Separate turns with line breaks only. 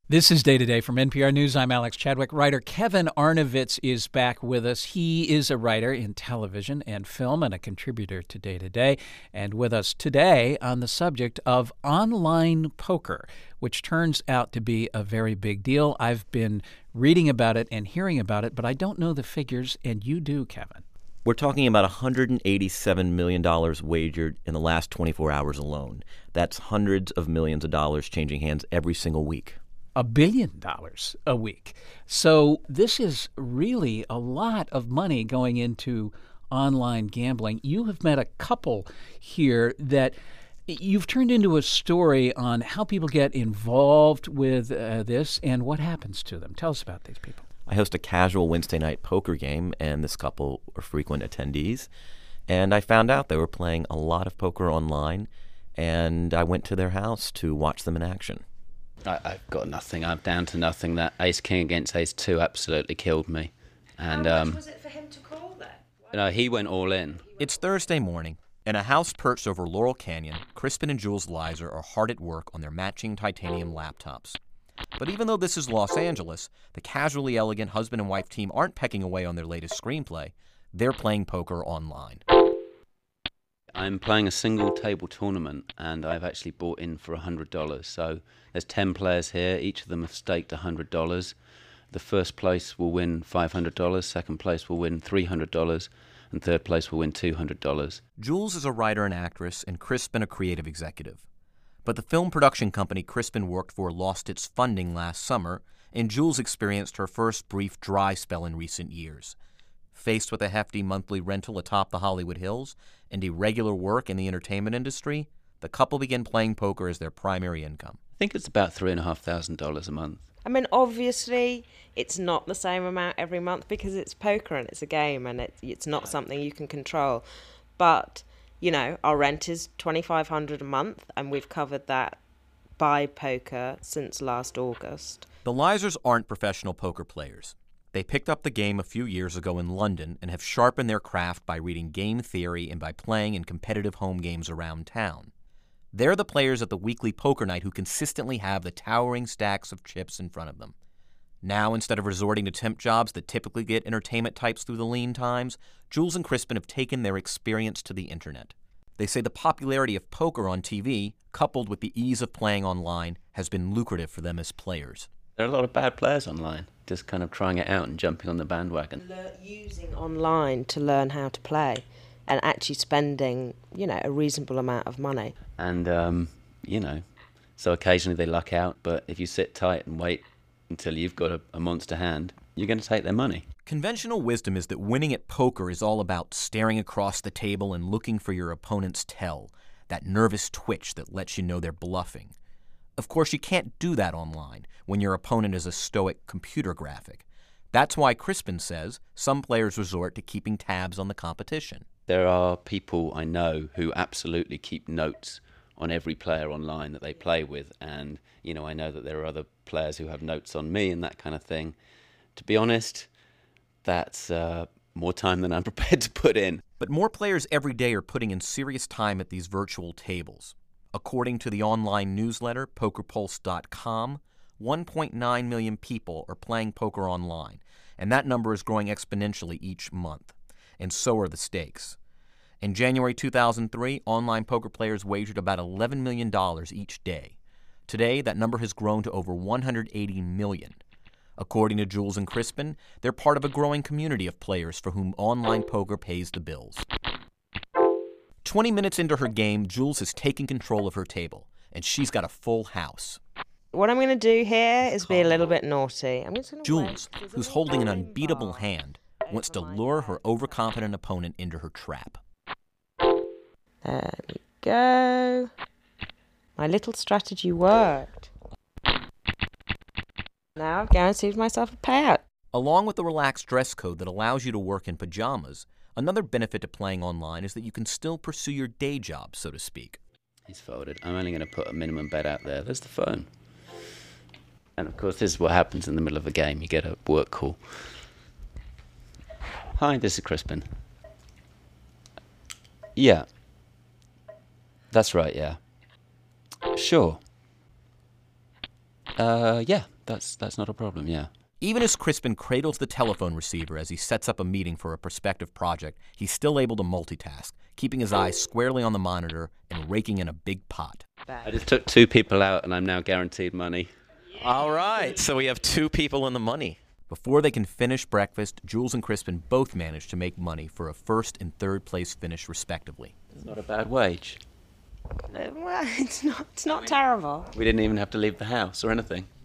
This is Day to Day from NPR News. I'm Alex Chadwick. Writer Kevin Arnovitz is back with us. He is a writer in television and film and a contributor to Day to Day, and with us today on the subject of online poker, which turns out to be a very big deal. I've been reading about it and hearing about it, but I don't know the figures, and you do, Kevin.
We're talking about $187 million wagered in the last 24 hours alone. That's hundreds of millions of dollars changing hands every single week.
$1 billion a week. So this is really a lot of money going into online gambling. You have met a couple here that you've turned into a story on how people get involved with this and what happens to them. Tell us about these people.
I host a casual Wednesday night poker game, and this couple are frequent attendees. And I found out they were playing a lot of poker online, and I went to their house to watch them in action.
I've got nothing. I'm down to nothing. That ace-king against ace-2 absolutely killed me. And
how much was it for him to call then?
No, he went all in.
It's Thursday morning. In a house perched over Laurel Canyon, Crispin and Jules Leiser are hard at work on their matching titanium laptops. But even though this is Los Angeles, the casually elegant husband and wife team aren't pecking away on their latest screenplay. They're playing poker online.
I'm playing a single table tournament, and I've actually bought in for $100. So there's 10 players here. Each of them have staked $100. The first place will win $500, second place will win $300, and third place will win $200.
Jules is a writer and actress, and Crispin a creative executive. But the film production company Crispin worked for lost its funding last summer, and Jules experienced her first brief dry spell in recent years. Faced with a hefty monthly rental atop the Hollywood Hills and irregular work in the entertainment industry, the couple began playing poker as their primary income.
I think it's about $3,500 a month.
I mean, obviously, it's not the same amount every month because it's poker and it's a game and it's not something you can control. But, you know, our rent is $2,500 a month, and we've covered that by poker since last August.
The Leisers aren't professional poker players. They picked up the game a few years ago in London and have sharpened their craft by reading game theory and by playing in competitive home games around town. They're the players at the weekly poker night who consistently have the towering stacks of chips in front of them. Now, instead of resorting to temp jobs that typically get entertainment types through the lean times, Jules and Crispin have taken their experience to the internet. They say the popularity of poker on TV, coupled with the ease of playing online, has been lucrative for them as players.
There are a lot of bad players online, just kind of trying it out and jumping on the bandwagon.
Using online to learn how to play and actually spending, you know, a reasonable amount of money.
And, you know, so occasionally they luck out, but if you sit tight and wait until you've got a monster hand, you're going to take their money.
Conventional wisdom is that winning at poker is all about staring across the table and looking for your opponent's tell, that nervous twitch that lets you know they're bluffing. Of course, you can't do that online when your opponent is a stoic computer graphic. That's why Crispin says some players resort to keeping tabs on the competition.
There are people I know who absolutely keep notes on every player online that they play with, and, you know, I know that there are other players who have notes on me and that kind of thing. To be honest, that's more time than I'm prepared to put in.
But more players every day are putting in serious time at these virtual tables. According to the online newsletter, PokerPulse.com, 1.9 million people are playing poker online, and that number is growing exponentially each month. And so are the stakes. In January 2003, online poker players wagered about $11 million each day. Today, that number has grown to over 180 million. According to Jules and Crispin, they're part of a growing community of players for whom online poker pays the bills. 20 minutes into her game, Jules has taken control of her table, and she's got a full house.
What I'm going to do here is be a little bit naughty. I'm just going to
Jules, who's holding an unbeatable hand, wants to lure her overconfident opponent into her trap.
There we go. My little strategy worked. Now I've guaranteed myself a payout.
Along with the relaxed dress code that allows you to work in pajamas, another benefit to playing online is that you can still pursue your day job, so to speak.
He's folded. I'm only going to put a minimum bet out there. There's the phone. And of course, this is what happens in the middle of a game. You get a work call. Hi, this is Crispin. Yeah. That's right, yeah. Sure. Yeah, that's not a problem, yeah.
Even as Crispin cradles the telephone receiver as he sets up a meeting for a prospective project, he's still able to multitask, keeping his eyes squarely on the monitor and raking in a big pot.
I just took 2 people out, and I'm now guaranteed money.
All right, so we have 2 people in the money. Before they can finish breakfast, Jules and Crispin both manage to make money for a first and third place finish, respectively.
It's not a bad wage.
Well, it's not terrible.
We didn't even have to leave the house or anything.